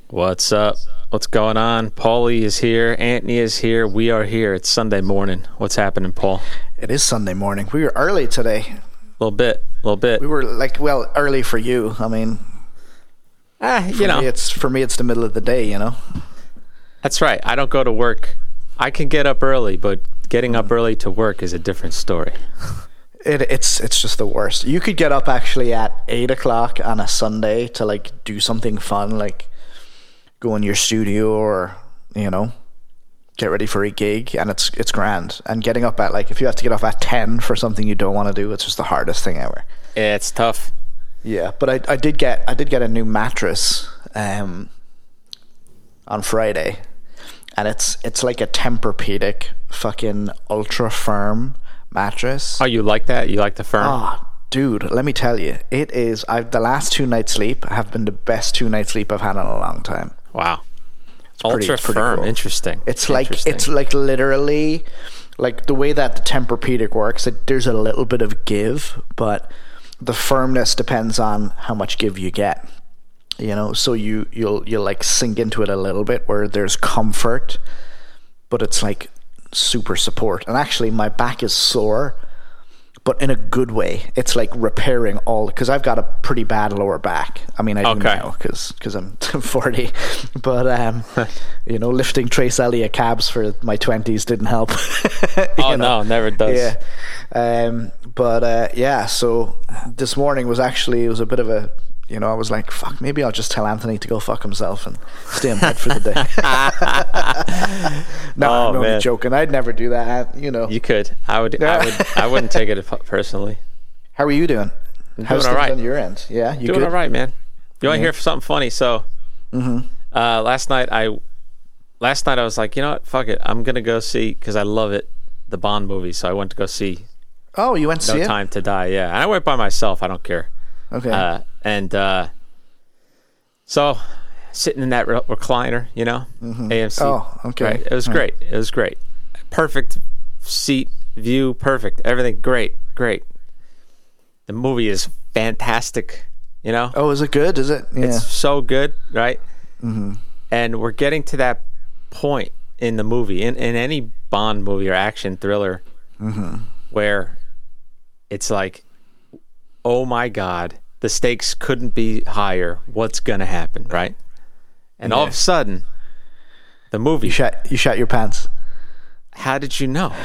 What's up? What's going on? Paulie is here. Anthony is here. We are here. It's Sunday morning. What's happening, Paul? It is Sunday morning. We were early today. A little bit. We were early for you. I mean, for me, it's the middle of the day. You know. That's right. I don't go to work. I can get up early, but getting up early to work is a different story. It's just the worst. You could get up actually at 8 o'clock on a Sunday to do something fun, like go in your studio or get ready for a gig, and it's grand. And getting up at if you have to get up at 10 for something you don't want to do, it's just the hardest thing ever. Yeah, it's tough. Yeah, but I did get a new mattress on Friday, and it's like a Tempur-Pedic fucking ultra firm mattress. Oh, you like that? You like the firm? Oh, dude, let me tell you, it is. The last 2 nights sleep have been the best 2 nights sleep I've had in a long time. Wow, ultra firm. Cool. Interesting. It's literally the way that the Tempur-Pedic works. There's a little bit of give, but the firmness depends on how much give you get. So you'll sink into it a little bit where there's comfort, but it's super support. And actually my back is sore, but in a good way. It's repairing all, because I've got a pretty bad lower back. I mean, I do now because I'm 40, but lifting Trace Elliott cabs for my 20s didn't help. No, never does. Yeah. So this morning was a bit of a, I was like, fuck, maybe I'll just tell Anthony to go fuck himself and stay in bed for the day. No, I'm only joking. I'd never do that. You could. I wouldn't take it personally. How are you doing? How's things on your end? Yeah, you doing good? All right, man. You want to hear something funny? So, last night I was like, you know what? Fuck it. I'm gonna go see, because I love it, the Bond movie. So I went to go see. Oh, you went to see it? No Time to Die. Yeah, and I went by myself. I don't care. Okay. So sitting in that recliner, AMC. Oh, okay. Right? It was great. It was great. Perfect seat, view, perfect. Everything great. The movie is fantastic, Oh, is it good? Is it? Yeah. It's so good, right? Mm-hmm. And we're getting to that point in the movie, in any Bond movie or action thriller, where it's like, oh my God, the stakes couldn't be higher. What's gonna happen, right? And all of a sudden, the movie. You shot your pants. How did you know?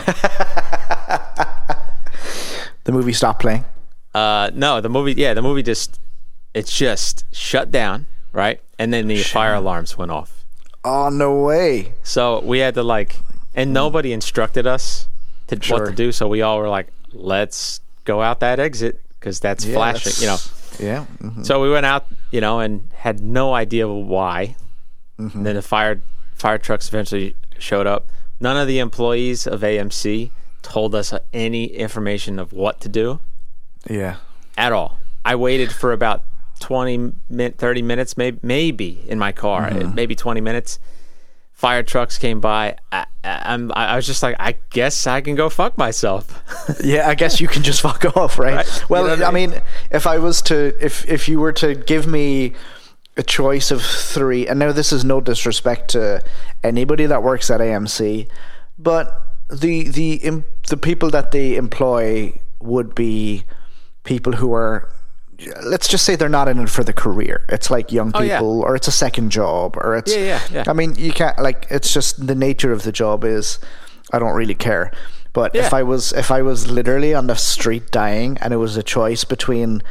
The movie stopped playing. No, the movie just shut down, right? And then the fire alarms went off. Oh, no way. So we had to and nobody instructed us what to do. So we all were like, let's go out that exit, because that's flashing, Yeah. Mm-hmm. So we went out, and had no idea why. Mm-hmm. Then the fire trucks eventually showed up. None of the employees of AMC told us any information of what to do. Yeah. At all. I waited for about 30 minutes, maybe in my car, maybe 20 minutes. Fire trucks came by. I was just like, I guess I can go fuck myself. Yeah, I guess you can just fuck off, right? Well, I mean, if you were to give me a choice of 3, and now this is no disrespect to anybody that works at AMC, but the people that they employ would be people who are, let's just say, they're not in it for the career. It's like young people, or it's a second job, or it's yeah. I mean, you can't, it's just the nature of the job is, I don't really care. But if I was literally on the street dying, and it was a choice between,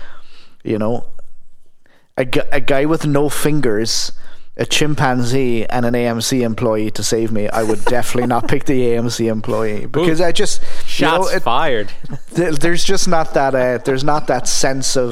a guy with no fingers, a chimpanzee, and an AMC employee to save me, I would definitely not pick the AMC employee, because I just shots fired. There's just not that. There's not that sense of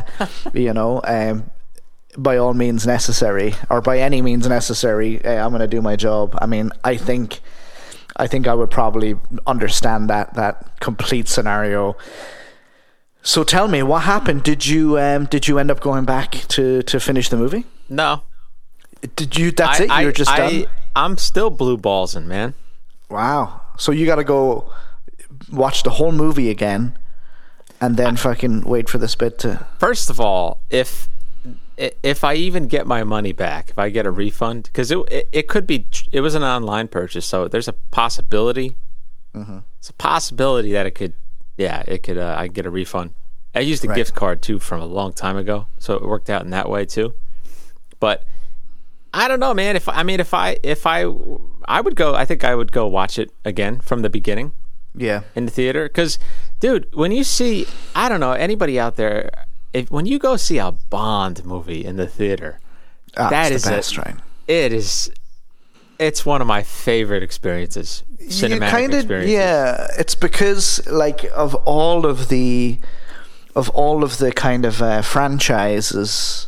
by all means necessary, or by any means necessary. I'm going to do my job. I mean, I think I would probably understand that complete scenario. So tell me, what happened? Did you end up going back to finish the movie? No. Did you? That's it. You're just done. I'm still blue ballsing, man. Wow. So you got to go watch the whole movie again, and then fucking wait for this bit to. First of all, if if I even get my money back, if I get a refund, because it could be, it was an online purchase, so there's a possibility. It's a possibility that it could I get a refund. I used a gift card too from a long time ago, so it worked out in that way too. But I don't know, man. If I would go, I think I would go watch it again from the beginning. Yeah, in the theater, because, dude, when you see, I don't know, anybody out there, when you go see a Bond movie in the theater, that is the best, right? It's one of my favorite experiences, cinematic experiences. Yeah, it's because like of all of the kind of franchise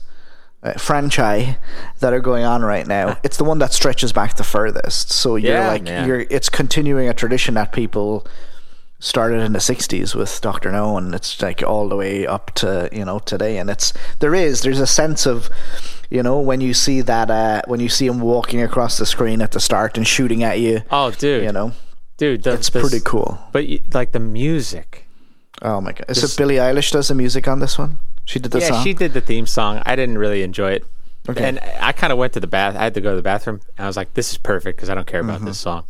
that are going on right now, it's the one that stretches back the furthest. So it's continuing a tradition that people started in the 60s with Dr. No, and it's like all the way up to today. And there's a sense of, when you see that when you see him walking across the screen at the start and shooting at you. Oh, dude, dude, it's pretty cool. But like the music. Oh my god! Is it Billie Eilish does the music on this one? She did the song? Yeah, she did the theme song. I didn't really enjoy it. Okay. And I kind of went to I had to go to the bathroom, and I was like, this is perfect because I don't care about this song.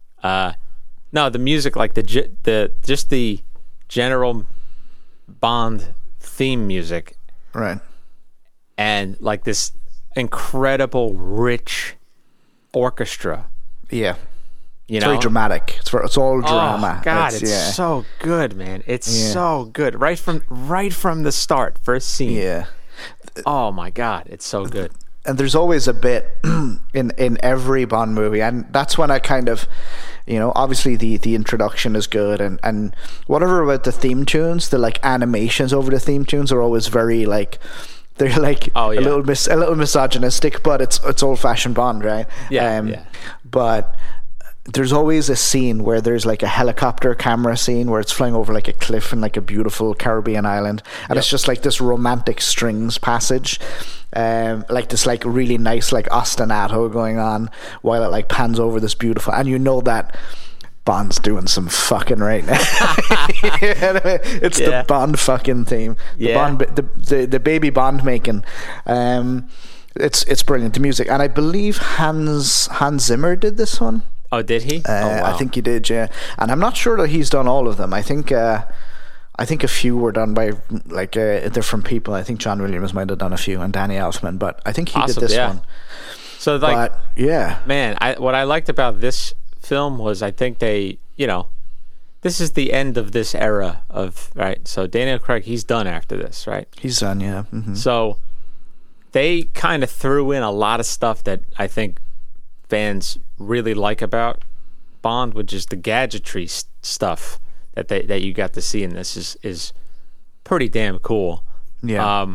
No, the music, like just the general Bond theme music. Right. And like this incredible, rich orchestra. Yeah. It's very dramatic. It's all drama. Oh God, it's so good, man. It's so good. Right from the start, first scene. Yeah. Oh my God, it's so good. And there's always a bit in every Bond movie, and that's when I kind of, obviously the introduction is good, and whatever about the theme tunes, the like animations over the theme tunes are always very like. They're like a little misogynistic, but it's old fashioned Bond, right? Yeah. But there's always a scene where there's like a helicopter camera scene where it's flying over like a cliff in like a beautiful Caribbean island, and it's just like this romantic strings passage, like this like really nice like ostinato going on while it like pans over this beautiful, and that Bond's doing some fucking right now. It's the Bond fucking theme. The Bond, the baby Bond making. It's brilliant, the music, and I believe Hans Zimmer did this one. Oh, did he? Wow. I think he did, yeah. And I'm not sure that he's done all of them. I think a few were done by like different people. I think John Williams might have done a few, and Danny Elfman, but I think he did this one. So like, man, what I liked about this film was I think they, this is the end of this era of, right? So Daniel Craig, he's done after this, right? He's done, yeah. Mm-hmm. So they kind of threw in a lot of stuff that I think fans really like about Bond, which is the gadgetry stuff that you got to see in this is pretty damn cool. Yeah.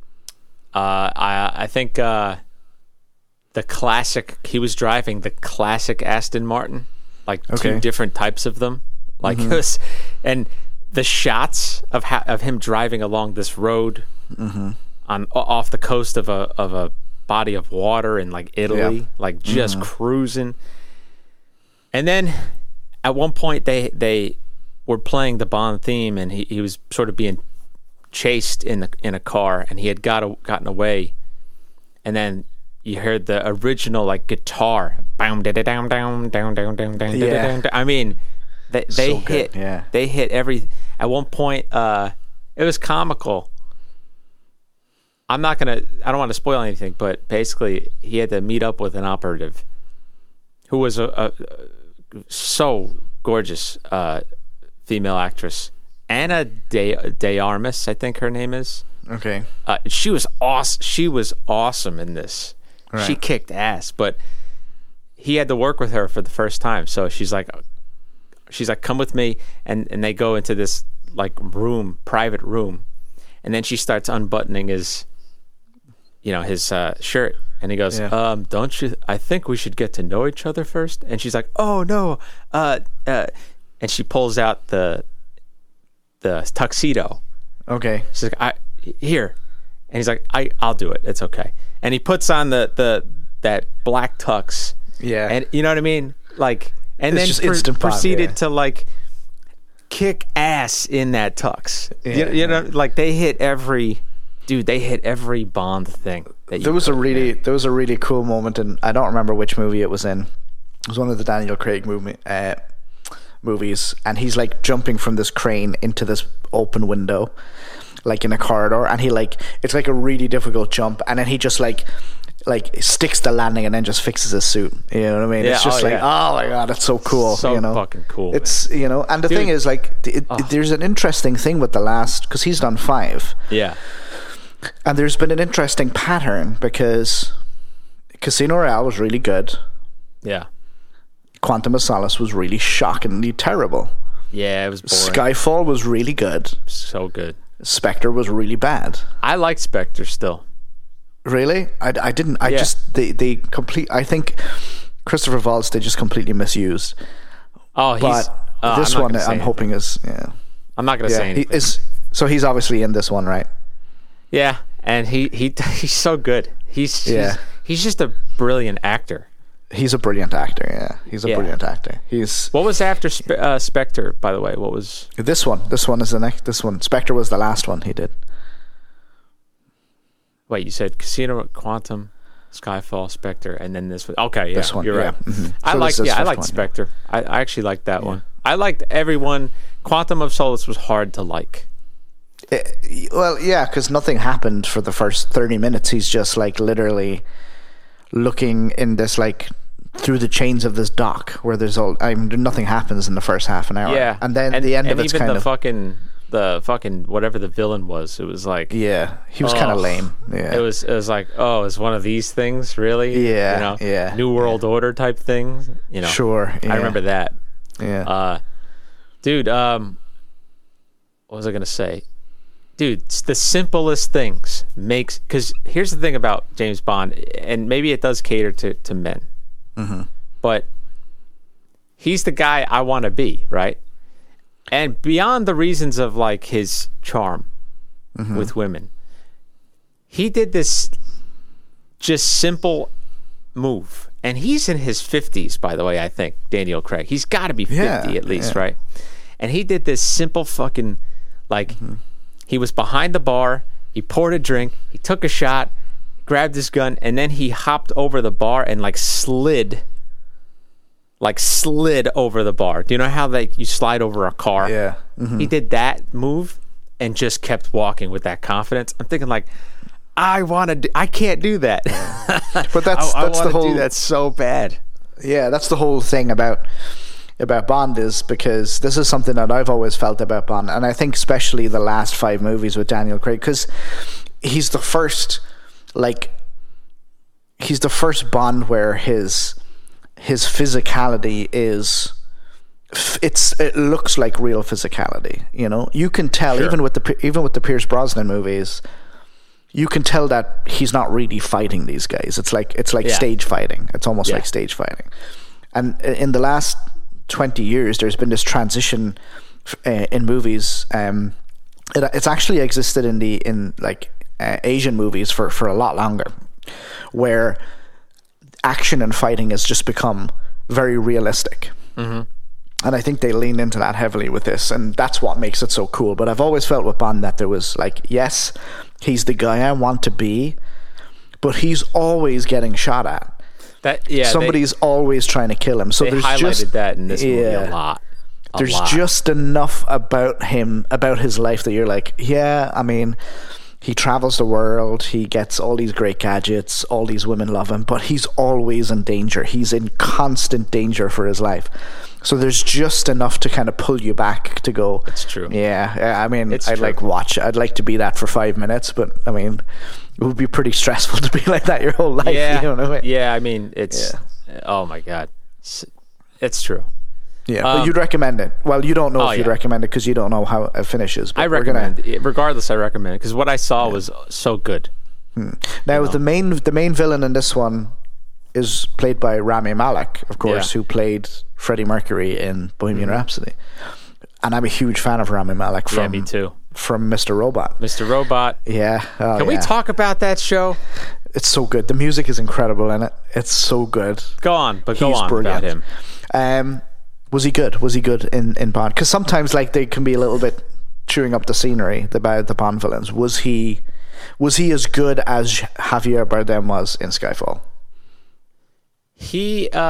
I think the classic, he was driving the classic Aston Martin, like two different types of them, like it was, and the shots of him driving along this road off the coast of a body of water in like Italy, like just cruising. And then at one point they were playing the Bond theme, and he was sort of being chased in a car, and he had gotten away, and then you heard the original like guitar. I mean, they hit every. At one point, it was comical. I don't want to spoil anything, but basically he had to meet up with an operative who was a so gorgeous female actress, Anna de Armas, I think her name is. Okay. She was awesome. She was awesome in this. Right. She kicked ass, but he had to work with her for the first time. So she's like, come with me, and they go into this like private room, and then she starts unbuttoning his shirt, and he goes, don't you, I think we should get to know each other first. And she's like, oh no, and she pulls out the tuxedo. Okay. She's like, here, and he's like, I'll do it, it's okay. And he puts on that black tux. Yeah. And you know what I mean? Like, and it's then proceeded to like kick ass in that tux. Yeah. You know, like they hit every dude, they hit every Bond thing. There was a really cool moment, and I don't remember which movie it was in. It was one of the Daniel Craig movies, and he's like jumping from this crane into this open window, like in a corridor, and he like, it's like a really difficult jump, and then he just like sticks the landing and then just fixes his suit. You know what I mean? Yeah, it's just oh my god, it's so cool. So you know? Fucking cool. It's man. You know, and the thing is like, there's an interesting thing with the last, because he's done 5. Yeah. And there's been an interesting pattern, because Casino Royale was really good. Yeah. Quantum of Solace was really shockingly terrible. Yeah, it was boring. Skyfall was really good. So good. Spectre was really bad. I like Spectre still. Really? I didn't. I just they complete. I think Christopher Waltz they just completely misused. Oh, this one I'm hoping is I'm not gonna say anything. So he's obviously in this one, right? Yeah, and he's so good. He's just a brilliant actor. He's a brilliant actor. Yeah, he's a brilliant actor. What was after Spectre, by the way? What was this one? This one is the next. This one, Spectre was the last one he did. Wait, you said Casino, Quantum, Skyfall, Spectre, and then this one. Okay, yeah, this one, you're right. Mm-hmm. I liked Spectre. I actually liked that one. I liked everyone. Quantum of Solace was hard to like. Because nothing happened for the first 30 minutes. He's just like literally looking in this like through the chains of this dock where nothing happens in the first half an hour. Yeah, and then the end of it's kind of the fucking whatever the villain was. It was like he was kind of lame. Yeah, it was like it's one of these things really. Yeah, New World Order type things. Sure. Yeah. I remember that. Yeah, dude. What was I gonna say? Dude, it's the simplest things because here's the thing about James Bond, and maybe it does cater to men, but he's the guy I want to be, right? And beyond the reasons of like his charm with women, he did this just simple move, and he's in his 50s, by the way. I think Daniel Craig, he's got to be 50 at least, right? And he did this simple fucking like. He was behind the bar, he poured a drink, he took a shot, grabbed his gun, and then he hopped over the bar and slid over the bar. Do you know how you slide over a car? Yeah. He did that move and just kept walking with that confidence. I'm thinking I can't do that. But that's the whole. Do that so bad. Yeah, that's the whole thing about Bond, is because this is something that I've always felt about Bond, and I think especially the last 5 movies with Daniel Craig, because he's the first Bond where his physicality it looks like real physicality. You can tell even with the Pierce Brosnan movies. You can tell that he's not really fighting these guys. It's like stage fighting. It's almost like stage fighting. And in the last 20 years, there's been this transition in movies. It's actually existed in Asian movies for a lot longer, where action and fighting has just become very realistic. And I think they lean into that heavily with this, and that's what makes it so cool. But I've always felt with Bond that there was yes, he's the guy I want to be, but he's always getting shot at. Somebody's always trying to kill him. So they highlighted that in this movie a lot. There's just enough about him, about his life, that you're like, I mean, he travels the world, he gets all these great gadgets, all these women love him, but he's always in danger. He's in constant danger for his life. So there's just enough to kind of pull you back to go. It's true. Yeah, I mean, I'd like to be that for 5 minutes, but I mean, it would be pretty stressful to be like that your whole life. Yeah, you know what I mean? Yeah, I mean, it's oh my god, it's true. Yeah, but you'd recommend it. Well, you don't know if you'd recommend it because you don't know how it finishes. But I recommend it. Regardless, I recommend it because what I saw was so good. Now, the main villain in this one is played by Rami Malek, of course, who played Freddie Mercury in Bohemian Rhapsody. And I'm a huge fan of Rami Malek from me too. From Mr. Robot. Mr. Robot. Yeah. Can we talk about that show? It's so good. The music is incredible in it. It's so good. Go on brilliant. About him. Was he good? Was he good in Bond? Because sometimes they can be a little bit chewing up the scenery, the Bond villains. Was he Was he as good as Javier Bardem was in Skyfall? He,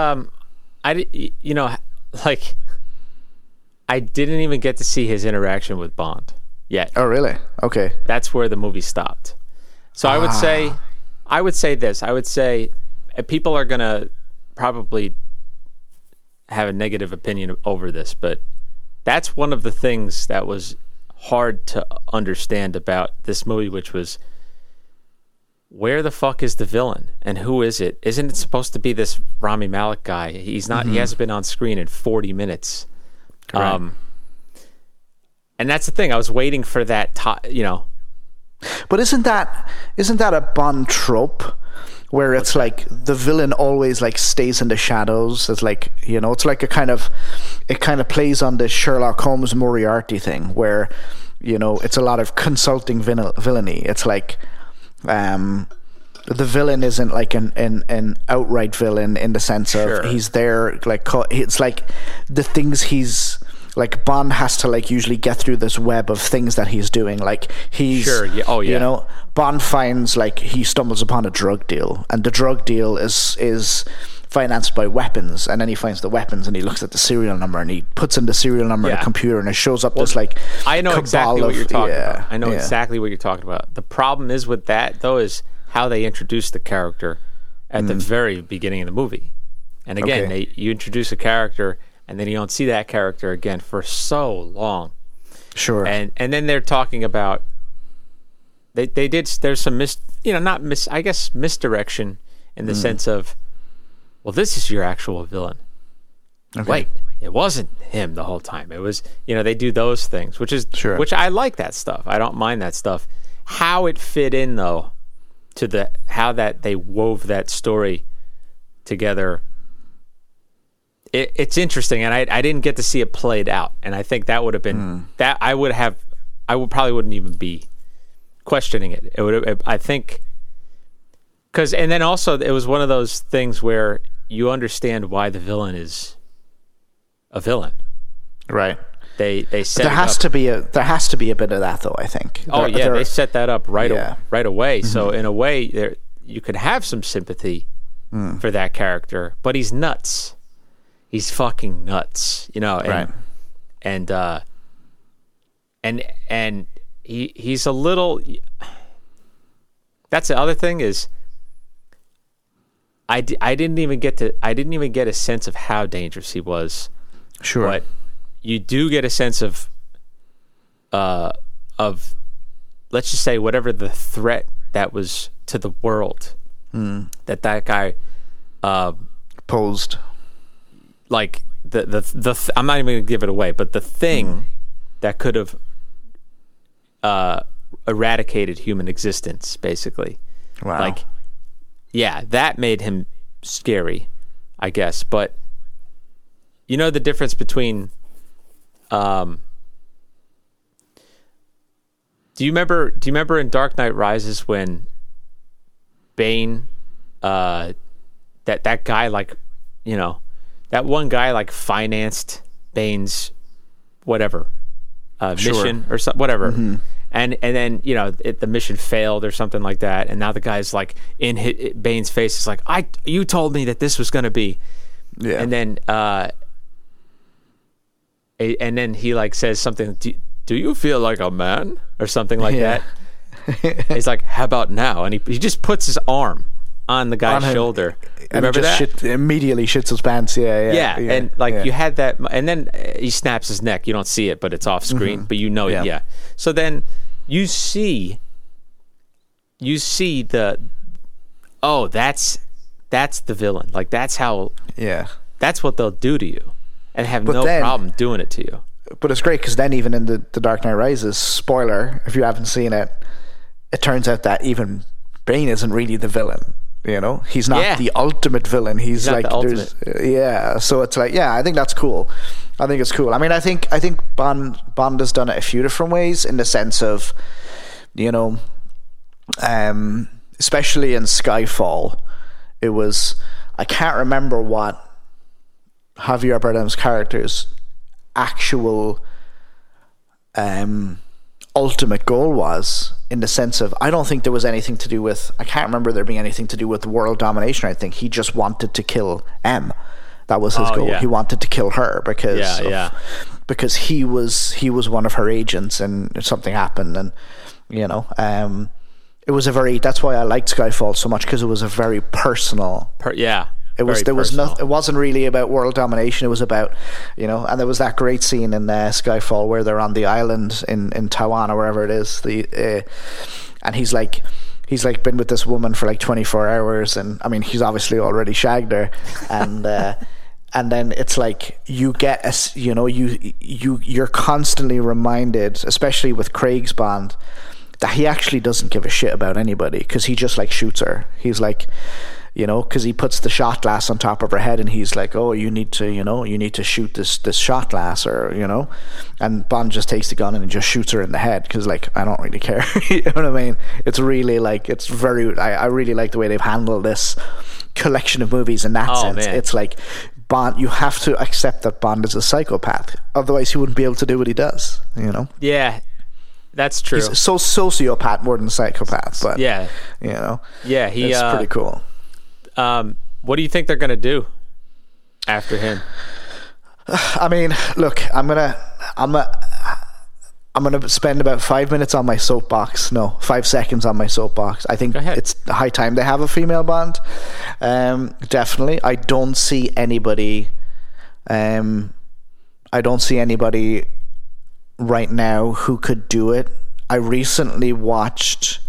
like, I didn't even get to see his interaction with Bond yet. Oh, really? Okay. That's where the movie stopped. So I would say this. I would say people are going to probably have a negative opinion over this, but that's one of the things that was hard to understand about this movie, which was, where the fuck is the villain and who is it? Isn't it supposed to be this Rami Malek guy? He's not. He hasn't been on screen in 40 minutes. And that's the thing. I was waiting for that. But isn't that a Bond trope, where it's like the villain always like stays in the shadows? It's like, it's like it kind of plays on this Sherlock Holmes Moriarty thing, where it's a lot of consulting villainy. It's like, the villain isn't like an outright villain in the sense of he's there, like, it's like the things he's like, Bond has to like usually get through this web of things that he's doing. Like he's Bond finds, like, he stumbles upon a drug deal, and the drug deal is financed by weapons, and then he finds the weapons and he looks at the serial number and he puts in the serial number in the computer, and it shows up this like I know exactly what you're talking about. I know exactly what you're talking about. The problem is with that though is how they introduce the character at the very beginning of the movie. And again, you introduce a character and then you don't see that character again for so long. Sure. And then they're talking about there's some misdirection in the sense of, well, this is your actual villain. Okay. Wait, it wasn't him the whole time. It was, they do those things, which which I like that stuff. I don't mind that stuff. How it fit in though to how that they wove that story together, it's interesting, and I didn't get to see it played out, and I think that would have been that I probably wouldn't even be questioning it. It would, I think. And then also, it was one of those things where you understand why the villain is a villain, right? They set there has to be a bit of that, though. I think. They set that up right away. So in a way, you could have some sympathy for that character, but he's nuts. He's fucking nuts, right? And he's a little. That's the other thing is. I didn't even get a sense of how dangerous he was. Sure. But you do get a sense of let's just say whatever the threat that was to the world that guy posed. Like the I'm not even going to give it away, but the thing that could have eradicated human existence, basically. Wow. Like. Yeah, that made him scary, I guess. But the difference between do you remember in Dark Knight Rises when Bane that guy, like, that one guy like financed Bane's whatever mission or something, whatever. And then the mission failed or something like that, and now the guy's like in Bane's face is like, you told me that this was going to be, and then he like says something, do you feel like a man or something like that? He's like, how about now? And he just puts his arm on the guy's shoulder. Remember that? Immediately shits his pants. Yeah. And you had that, and then he snaps his neck. You don't see it, but it's off screen. But it. So then you see the that's the villain. Like that's how. Yeah. That's what they'll do to you, and have problem doing it to you. But it's great because then even in the Dark Knight Rises, spoiler if you haven't seen it, it turns out that even Bane isn't really the villain. He's not the ultimate villain. He's like, so it's like, I think that's cool. I think it's cool. I mean, I think Bond has done it a few different ways in the sense of, especially in Skyfall, it was, I can't remember what Javier Bardem's character's actual ultimate goal was, in the sense of, I don't think there was anything to do with, I can't remember there being anything to do with world domination. I think he just wanted to kill M. That was his goal. Yeah. He wanted to kill her because because he was one of her agents, and something happened, and it was a very, that's why I liked Skyfall so much, because it was a very personal. It wasn't really about world domination. It was about, and there was that great scene in Skyfall where they're on the island in Taiwan or wherever it is. And he's been with this woman for like 24 hours, and I mean, he's obviously already shagged her, and and then it's like you get you're constantly reminded, especially with Craig's Bond, that he actually doesn't give a shit about anybody, because he just like shoots her. He's like, because he puts the shot glass on top of her head, and he's like, oh, you need to shoot this shot glass, or and Bond just takes the gun and just shoots her in the head, because like, I don't really care. You know what I mean? It's really like, it's very, I really like the way they've handled this collection of movies in that sense. Man. It's like, Bond, you have to accept that Bond is a psychopath, otherwise he wouldn't be able to do what he does. Yeah, that's true. He's so sociopath more than psychopath, but yeah, it's pretty cool. What do you think they're gonna do after him? I mean, look, I'm gonna spend about 5 minutes on my soapbox. No, 5 seconds on my soapbox. I think it's high time they have a female Bond. Definitely. I don't see anybody right now who could do it. I recently watched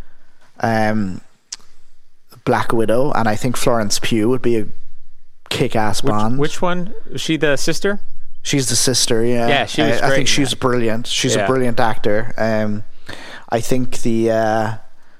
Black Widow, and I think Florence Pugh would be a kick-ass Bond. Which one? Is she the sister? She's the sister, yeah. Yeah, she was great. I think she's brilliant. She's a brilliant actor. I think I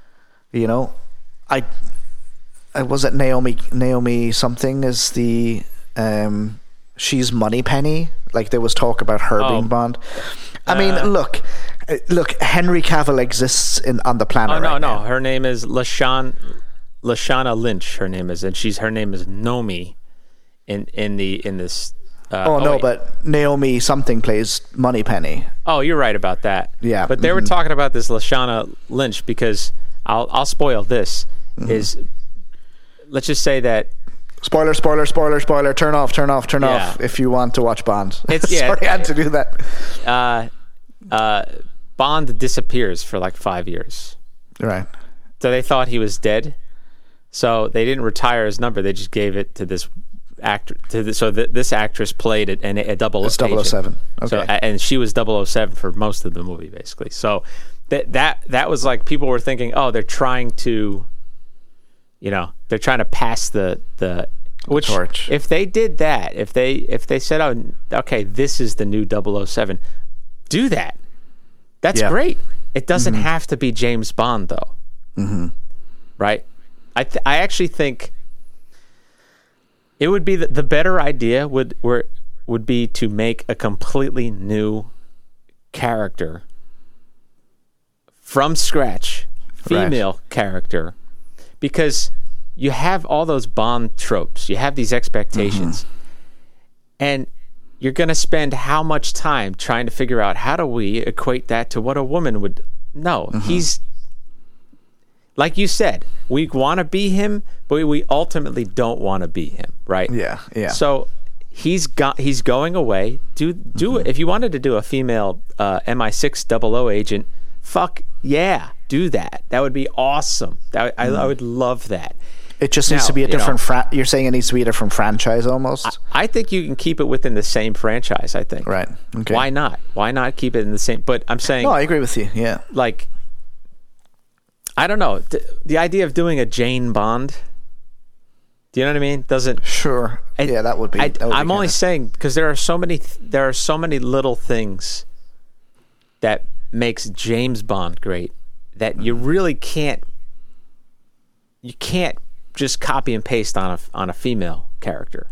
was it Naomi something is the she's Moneypenny. Like, there was talk about her being Bond. I mean, look, Henry Cavill exists on the planet. No. Her name is Lashana Lynch. Her name is, and her name is Nomi in this. But Naomi something plays Moneypenny. Oh, you're right about that. Yeah, but they were talking about this Lashana Lynch, because I'll spoil this. Is, let's just say that. Spoiler! Turn off if you want to watch Bond. Sorry, I had to do that. Bond disappears for like 5 years. Right. So they thought he was dead. So they didn't retire his number. They just gave it to this actor. This actress played it, and a 007. Okay. So, and she was 007 for most of the movie, basically. So that was like, people were thinking, oh, they're trying to, pass the torch. If they did that, if they said, oh, okay, this is the new 007, do that. That's great. It doesn't have to be James Bond, though. Mm-hmm. Right? I actually think it would be the better idea would be to make a completely new character from scratch, female character, because you have all those Bond tropes, you have these expectations, and you're going to spend how much time trying to figure out, how do we equate that to what a woman would. No, he's, like you said, we want to be him, but we ultimately don't want to be him, right? Yeah. So he's going away. Do it. If you wanted to do a female MI6 00 agent, fuck yeah, do that. That would be awesome. I would love that. It just needs to be a different. You're saying it needs to be a different franchise, almost. I think you can keep it within the same franchise. I think. Right. Okay. Why not? Why not keep it in the same? But I'm saying. No, I agree with you. Yeah. Like, I don't know, the idea of doing a Jane Bond. Do you know what I mean? Doesn't. Sure. That would be. I'm only saying because there are so many little things that makes James Bond great that you really can't. You can't just copy and paste on a female character.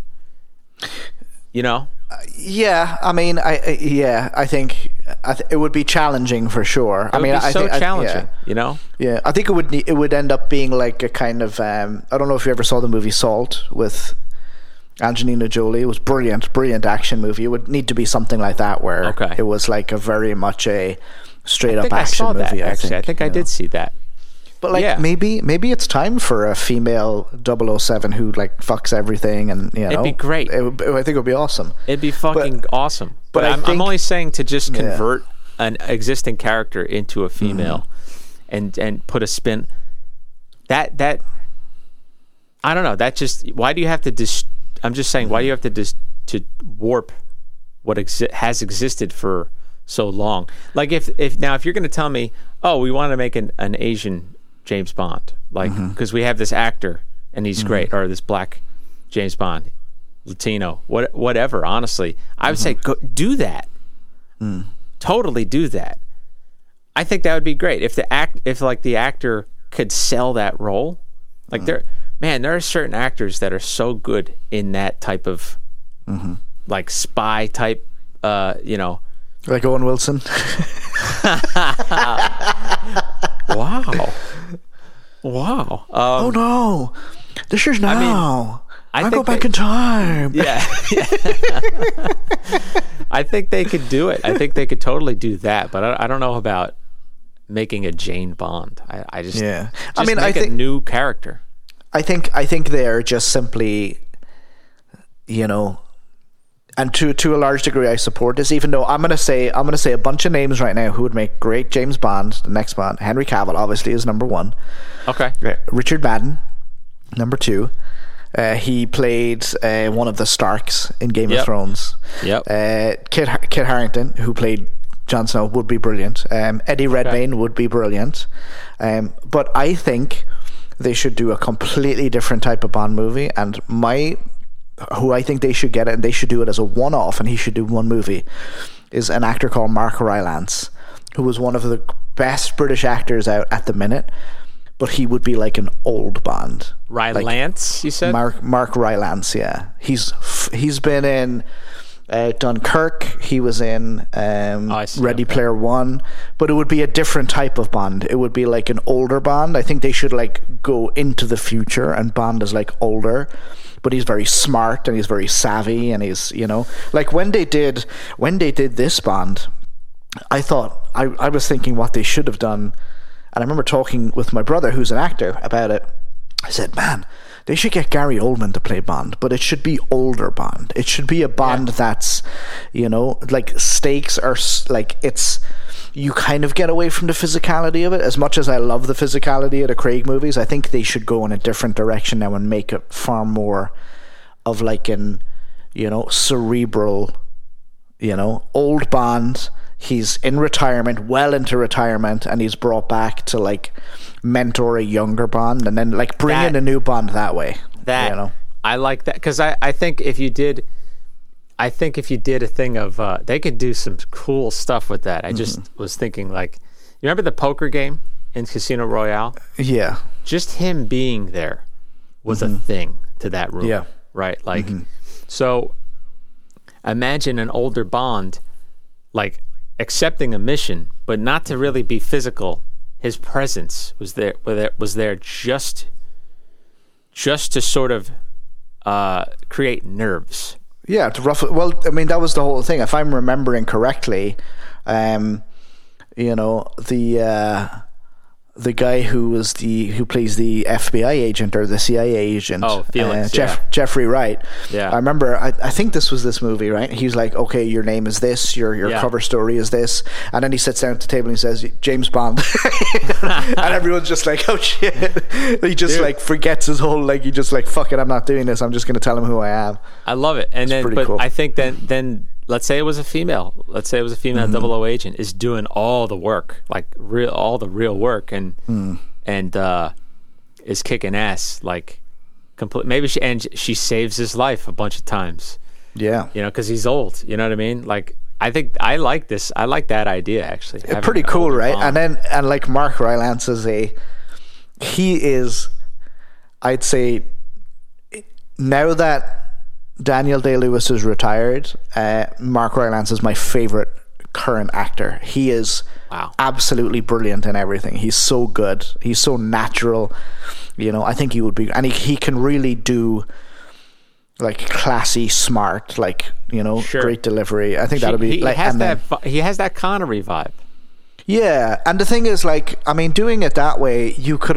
Yeah, I mean, I think it would be challenging for sure. It would be so challenging. Yeah, I think it would end up being like a kind of. I don't know if you ever saw the movie Salt with Angelina Jolie. It was brilliant action movie. It would need to be something like that, where it was like a very much a straight I up think I action saw that, movie. actually. I think I you know. did see that. But like Yeah. maybe it's time for a female 007 who like fucks everything, and you know, It'd be great. I think it would be awesome. It'd be fucking awesome. but But I I'm think- only saying to just convert an existing character into a female Mm-hmm. and put a spin. That I don't know. That just, why do you have to I'm just saying, why do you have to warp what has existed for so long? Like if you're going to tell me, oh, we want to make an Asian James Bond, like, because we have this actor and he's great, or this black James Bond, Latino, whatever. Honestly, I would say go do that. Totally do that. I think that would be great if the actor could sell that role. Like there are certain actors that are so good in that type of like spy type, Like Owen Wilson. Wow. Oh no, this is now. I go think back in time. Yeah. I think they could do it. I think they could totally do that, but I don't know about making a Jane Bond. I just Yeah. I mean, I think a new character. I think they're just simply, you know, and to a large degree, I support this. Even though I'm gonna say a bunch of names right now who would make great James Bond. The next Bond, Henry Cavill, obviously, is number one. Okay. Richard Madden, number two. He played one of the Starks in Game of Thrones. Yep. Kit Harington, who played Jon Snow, would be brilliant. Eddie Redmayne would be brilliant. But I think they should do a completely different type of Bond movie. And who I think they should get it, and they should do it as a one-off, and he should do one movie, is an actor called Mark Rylance, who was one of the best British actors out at the minute. But he would be like an old Bond. Rylance, you said? Mark Rylance, yeah. He's been in Dunkirk. He was in Ready Player One. But it would be a different type of Bond. It would be like an older Bond. I think they should like go into the future, and Bond is like older. But he's very smart, and he's very savvy, and he's, you know, like when they did this Bond, I thought I was thinking what they should have done. And I remember talking with my brother, who's an actor, about it. I said, man, they should get Gary Oldman to play Bond, but it should be older Bond. It should be a Bond that's, you know, like stakes are like, it's, you kind of get away from the physicality of it. As much as I love the physicality of the Craig movies, I think they should go in a different direction now and make it far more of like an, you know, cerebral, you know, old Bond. He's in retirement, well into retirement, and he's brought back to like mentor a younger Bond, and then like bring in a new Bond that way. That, you know? I like that, because I think if you did a thing of they could do some cool stuff with that. I just was thinking, like, you remember the poker game in Casino Royale? Yeah. Just him being there was a thing to that room. Yeah. Right? Like, so imagine an older Bond, like, accepting a mission, but not to really be physical. His presence was there just to sort of create nerves. Yeah, to ruffle. Well, I mean, that was the whole thing. If I'm remembering correctly, you know, the guy who plays the FBI agent or the CIA agent. Oh, Felix. Jeffrey Wright. Yeah. I remember. I think this was this movie, right? He's like, okay, your name is this. Your cover story is this, and then he sits down at the table and he says, James Bond, and everyone's just like, oh shit. He just like forgets his whole, like, he just like, fuck it, I'm not doing this. I'm just going to tell him who I am. I love it. And then, but cool. I think then. Let's say it was a female. 00 agent is doing all the work, like all the real work, and is kicking ass, like complete. Maybe she saves his life a bunch of times. Yeah, you know, because he's old. You know what I mean? Like, I think I like this. I like that idea, actually. Pretty cool, right? Bond. And like Mark Rylance he is, I'd say, now that Daniel Day-Lewis is retired, Mark Rylance is my favorite current actor. He is absolutely brilliant in everything. He's so good. He's so natural. You know, I think he would be, and he can really do like classy, smart, like, you know, great delivery. I think that'll be he has that Connery vibe. Yeah, and the thing is, like, I mean, doing it that way,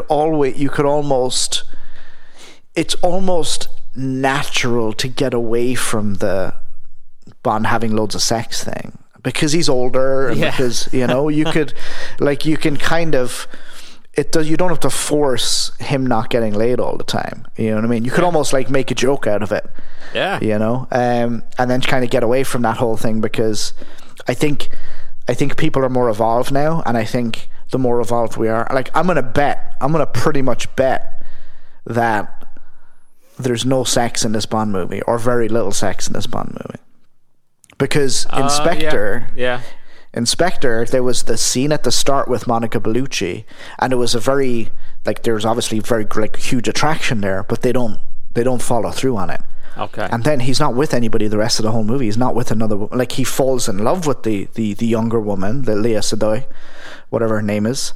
it's almost natural to get away from the Bond having loads of sex thing, because he's older, and because, you know, you can kind of, you don't have to force him not getting laid all the time. You know what I mean? You could almost like make a joke out of it. Yeah. You know, and then kind of get away from that whole thing, because I think people are more evolved now, and I think the more evolved we are, like, I'm gonna pretty much bet that there's no sex in this Bond movie, or very little sex in this Bond movie, because Inspector, there was the scene at the start with Monica Bellucci, and it was there's obviously very like huge attraction there, but they don't follow through on it. Okay. And then he's not with anybody the rest of the whole movie. He's not with another, like, he falls in love with the younger woman, the Lea Seydoux, whatever her name is.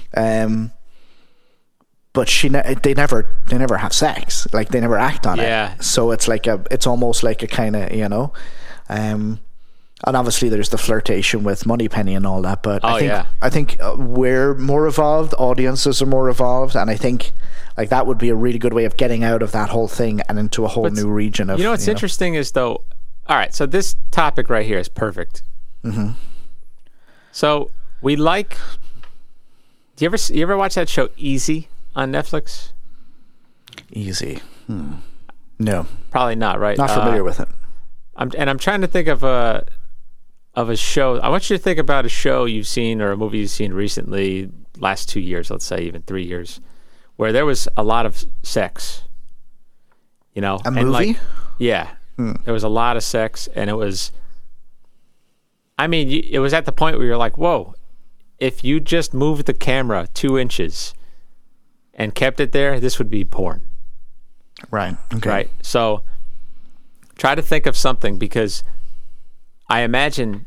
But they never have sex. Like, they never act on it. So it's almost like a kind of, you know, and obviously there's the flirtation with Moneypenny and all that, but I think we're more evolved, audiences are more evolved, and I think like that would be a really good way of getting out of that whole thing and into a whole new region of, you know what's interesting is, though, all right, so this topic right here is perfect. Mm-hmm. So we like, you ever watch that show Easy on Netflix? Easy. No. Probably not, right? Not familiar with it. I'm trying to think of a show. I want you to think about a show you've seen or a movie you've seen recently, last 2 years, let's say, even 3 years, where there was a lot of sex. You know? A movie? There was a lot of sex, and it was, I mean, it was at the point where you're like, whoa, if you just moved the camera 2 inches and kept it there, this would be porn. Right. Okay. Right. So try to think of something, because I imagine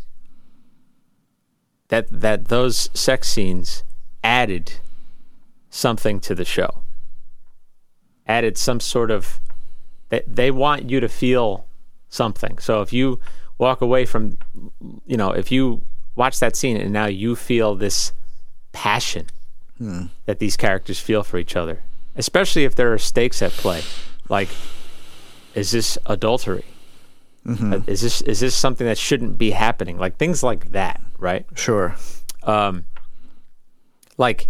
that those sex scenes added something to the show. Added some sort of, they want you to feel something. So if you walk away from, you know, if you watch that scene and now you feel this passion that these characters feel for each other, especially if there are stakes at play, like, is this adultery? Mm-hmm. Is this something that shouldn't be happening? Like, things like that, right? Sure. Like,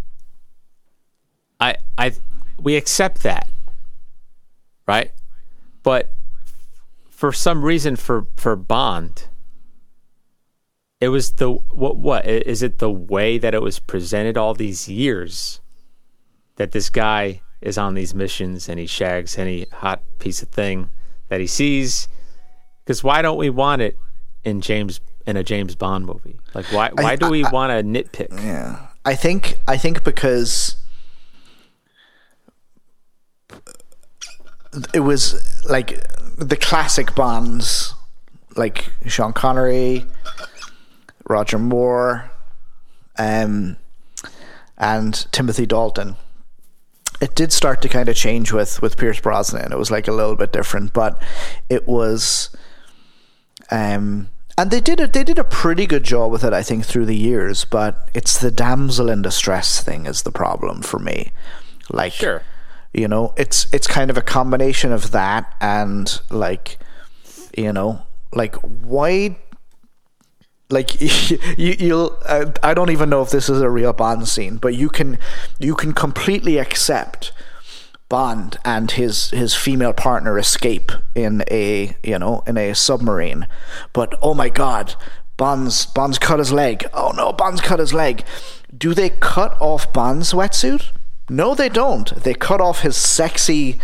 we accept that, right? But for some reason, for Bond, it was what is it, the way that it was presented all these years, that this guy is on these missions and he shags any hot piece of thing that he sees? Because why don't we want it in a James Bond movie? Like, why do we want to nitpick? Yeah, I think because it was like the classic Bonds, like Sean Connery, Roger Moore, and Timothy Dalton. It did start to kind of change with Pierce Brosnan. It was like a little bit different, but it was, and they did a pretty good job with it, I think, through the years. But it's the damsel in distress thing is the problem for me. Like, sure, you know, it's kind of a combination of that and, like, you know, like, why? Like, you'll I don't even know if this is a real Bond scene, but you can completely accept Bond and his female partner escape in a submarine, but oh my god, Bond's cut his leg. Oh no, Bond's cut his leg. Do they cut off Bond's wetsuit? No, they don't. They cut off his sexy,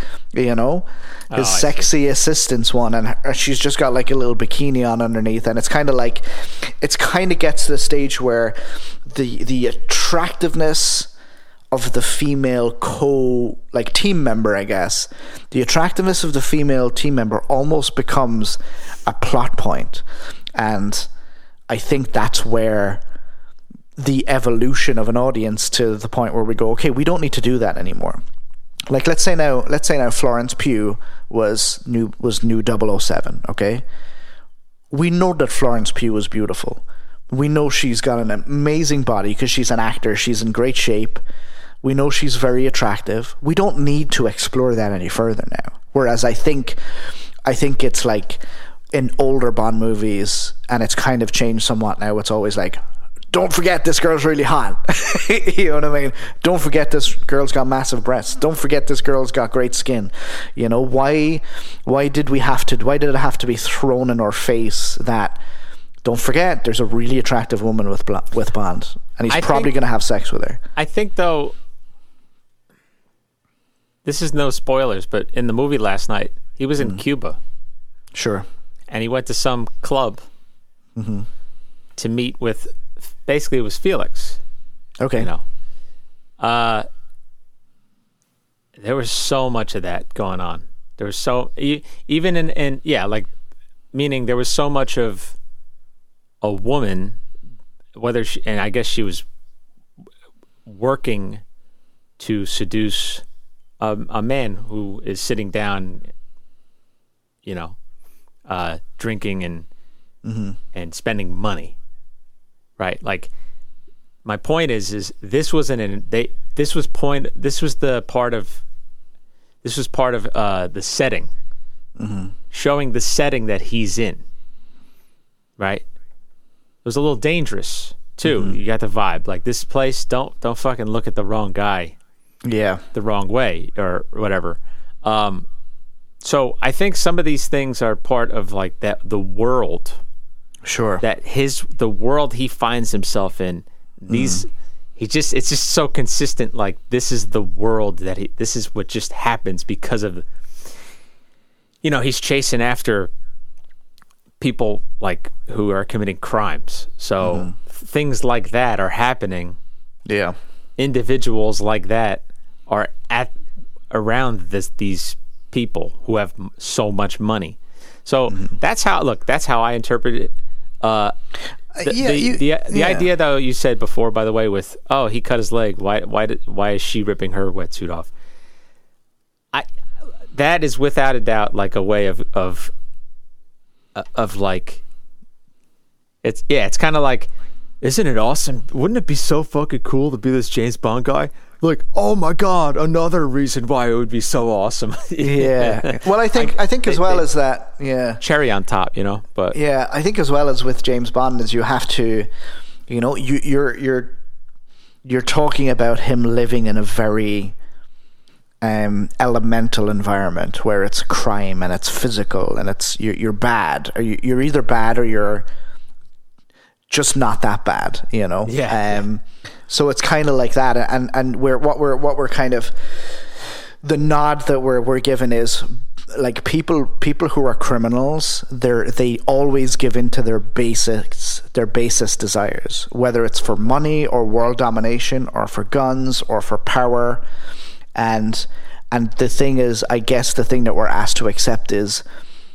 sexy assistant's one, and she's just got like a little bikini on underneath, and it's kind of gets to the stage where the attractiveness of the female team member, I guess, the attractiveness of the female team member almost becomes a plot point, and I think that's where the evolution of an audience to the point where we go, okay, we don't need to do that anymore. Like, let's say now Florence Pugh was new 007, okay? We know that Florence Pugh was beautiful. We know she's got an amazing body because she's an actor. She's in great shape. We know she's very attractive. We don't need to explore that any further now. Whereas I think it's like in older Bond movies, and it's kind of changed somewhat now. It's always like, don't forget this girl's really hot. You know what I mean? Don't forget this girl's got massive breasts. Don't forget this girl's got great skin. You know, why did it have to be thrown in our face that, don't forget, there's a really attractive woman with Bond, and he's probably going to have sex with her. I think, though, this is no spoilers, but in the movie last night, he was in Cuba. Sure. And he went to some club to meet with, basically it was Felix. Okay. You know, there was so much of that going on. There was even in like, meaning there was so much of a woman, and I guess she was working to seduce a man who is sitting down, you know, drinking and spending money, right? Like, my point is this was part of the setting, showing the setting that he's in, right? It was a little dangerous too. You got the vibe, like, this place, don't fucking look at the wrong guy, the wrong way or whatever. So I think some of these things are part of, like, that, the world, sure, that the world he finds himself in. These it's just so consistent. Like, this is the world this is what just happens because of, you know, he's chasing after people, like, who are committing crimes. So things like that are happening. Yeah. Individuals like that are around these people who have so much money. So that's how I interpret it. The idea, though, you said before, by the way, with, oh, he cut his leg, why is she ripping her wetsuit off? That is without a doubt, like, a way of like, it's kind of like, isn't it awesome? Wouldn't it be so fucking cool to be this James Bond guy? Like, oh my God, another reason why it would be so awesome. Yeah. Well, I think as well as that, yeah. Cherry on top, you know. But yeah, I think as well as with James Bond is you have to, you know, you're talking about him living in a very elemental environment where it's crime and it's physical and it's you're bad, or you're either bad or you're just not that bad, you know. Yeah. So it's kind of like that, and what we're kind of, the nod that we're given is, like, people who are criminals, they always give in to their basest desires, whether it's for money or world domination or for guns or for power, and the thing is, I guess the thing that we're asked to accept is,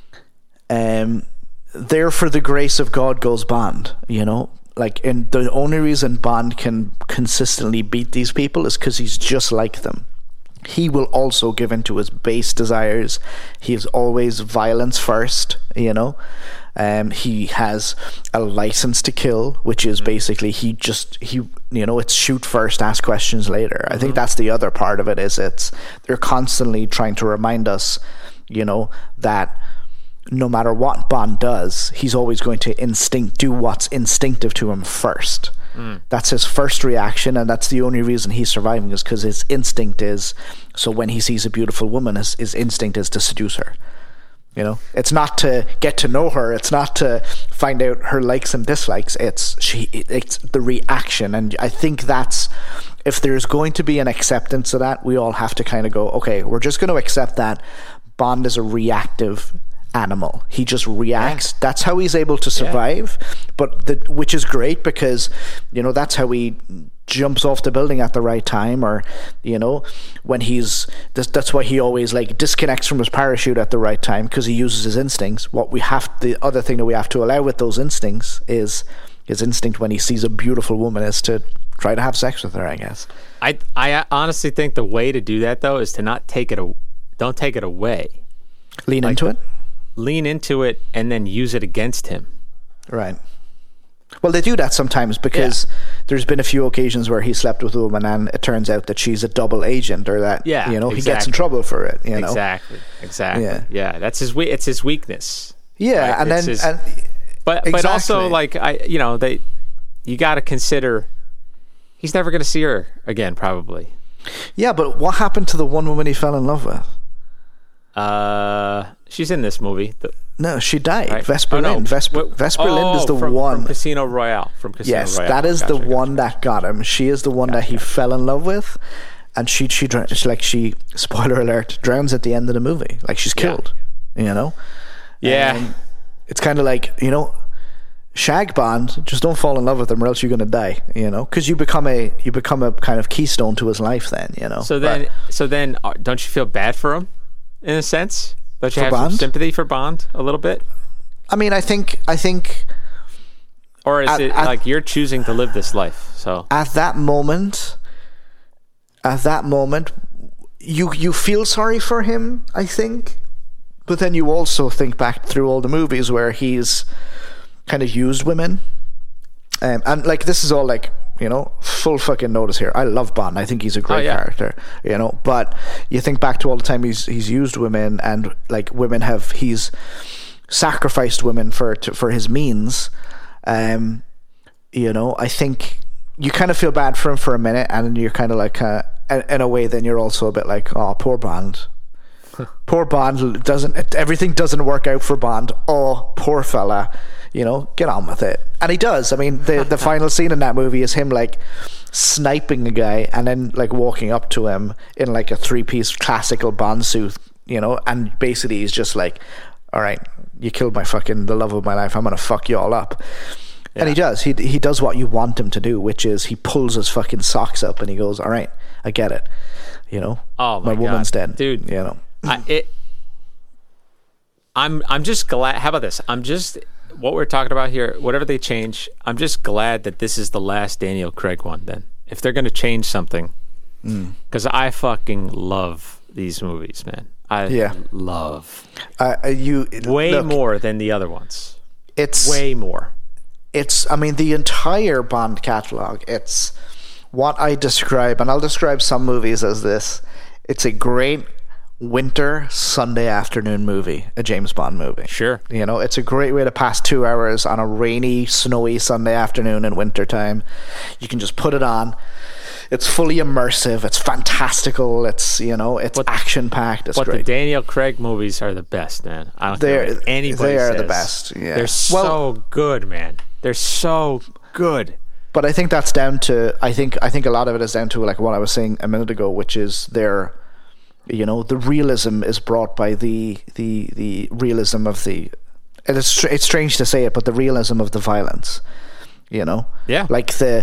there for the grace of God goes Bond, you know. Like, and the only reason Bond can consistently beat these people is because he's just like them. He will also give in to his base desires. He is always violence first, you know. He has a license to kill, which is basically he you know, it's shoot first, ask questions later. I think that's the other part of it, is they're constantly trying to remind us, you know, that no matter what Bond does, he's always going to do what's instinctive to him first. That's his first reaction, and that's the only reason he's surviving, is because his instinct is, so when he sees a beautiful woman, his instinct is to seduce her. You know, it's not to get to know her, it's not to find out her likes and dislikes, it's the reaction. And I think that's, if there's going to be an acceptance of that, we all have to kind of go, okay, we're just going to accept that Bond is a reactive animal. He just reacts. Yeah. That's how he's able to survive. Yeah. But which is great, because, you know, that's how he jumps off the building at the right time, or, you know, when that's why he always, like, disconnects from his parachute at the right time, because he uses his instincts. The other thing that we have to allow with those instincts is his instinct when he sees a beautiful woman is to try to have sex with her, I guess. I honestly think the way to do that, though, is to don't take it away. Lean into it, and then use it against him. Right. Well, they do that sometimes because there's been a few occasions where he slept with a woman and it turns out that she's a double agent, or that, he gets in trouble for it, Exactly. Yeah. That's it's his weakness. Yeah. Right? And then, but also like, you got to consider he's never going to see her again, probably. Yeah. But what happened to the one woman he fell in love with? She's in this movie. No, she died. Right? Vesper Lind. Vesper Lind is the one from Casino Royale. Yes, that is the one that got him. She is the one that he fell in love with, and she spoiler alert, drowns at the end of the movie. Like, she's killed. Yeah. It's kind of like, shag Bond. Just don't fall in love with him, or else you're gonna die. Because you become a kind of keystone to his life. Then So then, don't you feel bad for him, in a sense? Don't you have Bond? some sympathy for Bond a little bit? I mean, I think. Or is it like you're choosing to live this life? So at that moment, you feel sorry for him, I think, but then you also think back through all the movies where he's kind of used women, and like this is all like. Full fucking notice here. I love Bond. I think he's a great character. But you think back to all the time he's used women, and like he's sacrificed women for his means. I think you kind of feel bad for him for a minute, and you're kind of like, in a way, then you're also a bit like, oh, poor Bond. Poor Bond everything doesn't work out for Bond. Oh, poor fella. Get on with it. And he does. I mean, the final scene in that movie is him like sniping a guy and then like walking up to him in like a 3-piece classical Bond suit, and basically he's just like, all right, you killed the love of my life. I'm going to fuck you all up. Yeah. And he does. He does what you want him to do, which is he pulls his fucking socks up and he goes, all right, I get it. Oh my woman's dead. Dude. I'm just glad. How about this? What we're talking about here, whatever they change, I'm just glad that this is the last Daniel Craig one then. If they're going to change something. Because I fucking love these movies, man. I love. More than the other ones. It's way more. The entire Bond catalog, it's what I describe, and I'll describe some movies as this. It's a great winter Sunday afternoon movie, a James Bond movie. Sure. It's a great way to pass 2 hours on a rainy, snowy Sunday afternoon in wintertime. You can just put it on. It's fully immersive. It's fantastical. It's action packed. It's great. The Daniel Craig movies are the best, man. I don't care what anybody They are says. the best. Yeah. They're so good, man. They're so good. But I think that's down to I think a lot of it is down to like what I was saying a minute ago, which is the realism is brought by the realism of the. It's strange to say it, but the realism of the violence. Like the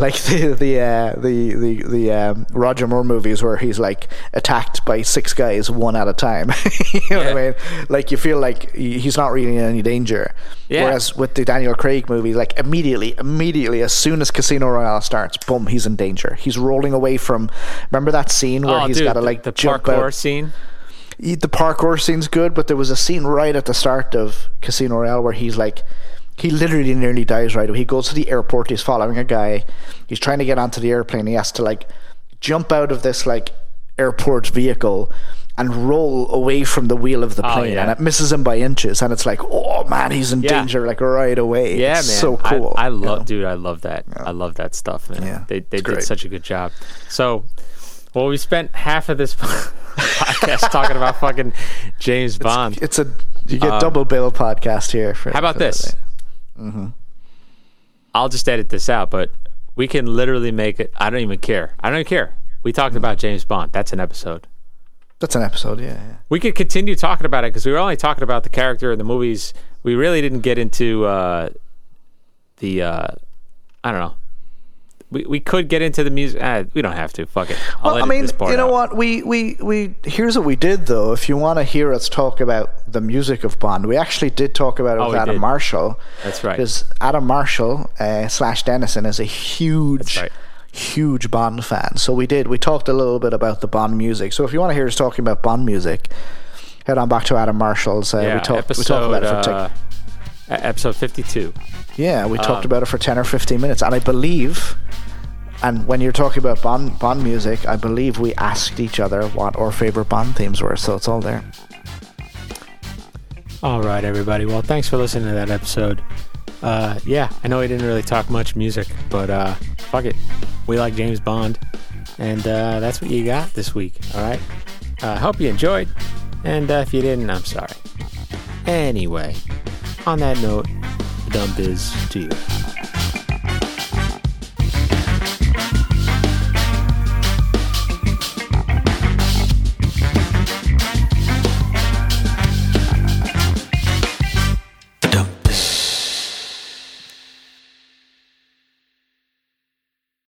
Roger Moore movies where he's like attacked by 6 guys one at a time. What I mean? Like you feel like he's not really in any danger. Yeah. Whereas with the Daniel Craig movie, like immediately as soon as Casino Royale starts, boom, he's in danger. He's rolling away from. Remember that scene where he's got to like the jump parkour out? Scene. The parkour scene's good, but there was a scene right at the start of Casino Royale where he's like. He literally nearly dies right away. He goes to the airport. He's following a guy. He's trying to get onto the airplane. He has to like jump out of this like airport vehicle and roll away from the wheel of the plane, and it misses him by inches. And it's like, oh man, he's in danger like right away. Yeah, it's man, so cool. I love that. Yeah. I love that stuff, man. Yeah, they did such a good job. So, well, we spent half of this podcast talking about fucking James Bond. You get double bill podcast here. How about this? Mm-hmm. I'll just edit this out, but we can literally make it. I don't even care. We talked about James Bond. That's an episode. Yeah. We could continue talking about it because we were only talking about the character in the movies. We really didn't get into the I don't know. We could get into the music. We don't have to. Fuck it. Well, I mean, you know what? We here's what we did though. If you want to hear us talk about the music of Bond, we actually did talk about it with Adam Marshall. That's right. Because Adam Marshall / Dennison is a huge Bond fan. So we talked a little bit about the Bond music. So if you want to hear us talking about Bond music, head on back to Adam Marshall's. We talked about it for episode 52. Yeah, we talked about it for 10 or 15 minutes. And I believe, and when you're talking about Bond music, I believe we asked each other what our favorite Bond themes were. So it's all there. All right, everybody. Well, thanks for listening to that episode. Yeah, I know we didn't really talk much music, but fuck it. We like James Bond. And that's what you got this week. All right. Hope you enjoyed. And if you didn't, I'm sorry. Anyway, on that note, dumb biz to you.